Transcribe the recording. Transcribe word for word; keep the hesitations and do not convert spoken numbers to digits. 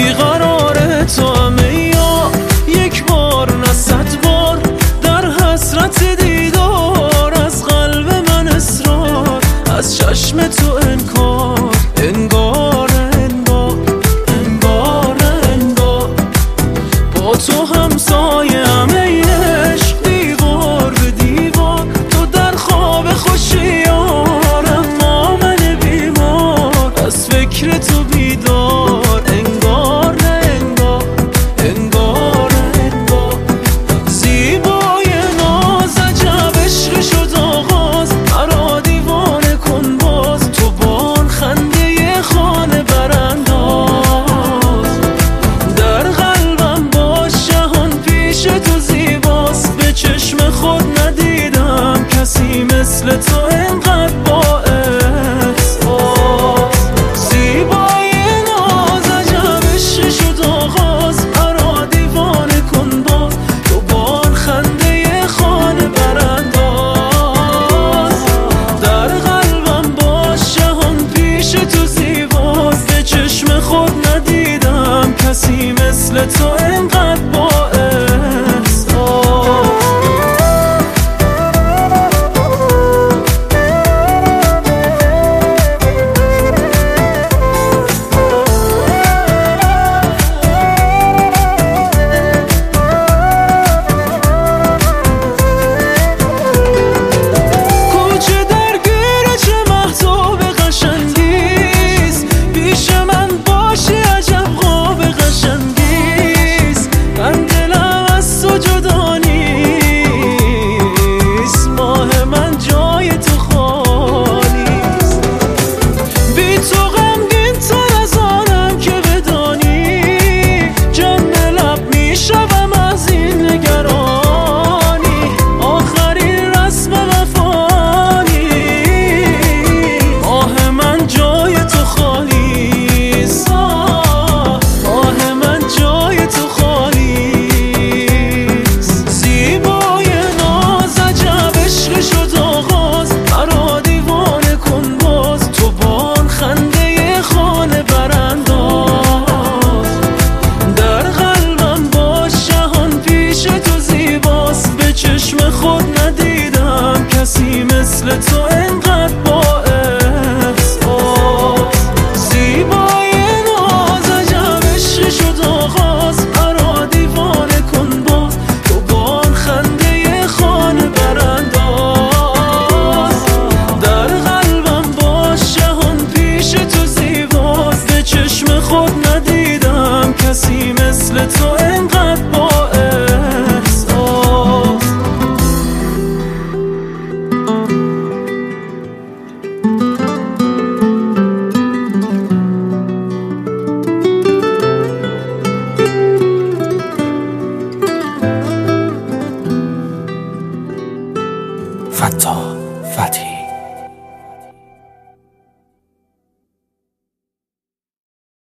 بیقرار تو همه یا یک بار نه صد بار در حسرت دیدار، از قلب من اصرار، از چشم تو انکار. انگار انگار انگار انگار با تو همسایه همه عشق، دیوار به دیوار تو در خواب خوشیار، اما من بیمار از فکر تو بیدار. انگار نه انگار انگار انگار زیبای ناز عجب عشق شد آغاز، مرا دیوانه کن باز تو بان خنده خانه برانداز. در قلبم باش جهان پیش تو زیباست، به چشم خود ندیدم کسی مثل تو انقدر با احساس. زیبای ناز عجب عشق شد آغاز، مرا دیوانه کن باز تو بان خنده خانه برانداز. در قلبم باش جهان پیش تو زیباست، به چشم خود ندیدم کسی مثل تو انقدر با خود ندیدم کسی مثل تو انقدر با احساس. زیبای ناز عجب عشق شد آغاز، مرا دیوانه کن باز تو بان خنده خانه برانداز. در قلبم باش جهان پیش تو زیباست، به چشم خود ندیدم کسی مثل تو انقدر با فتا.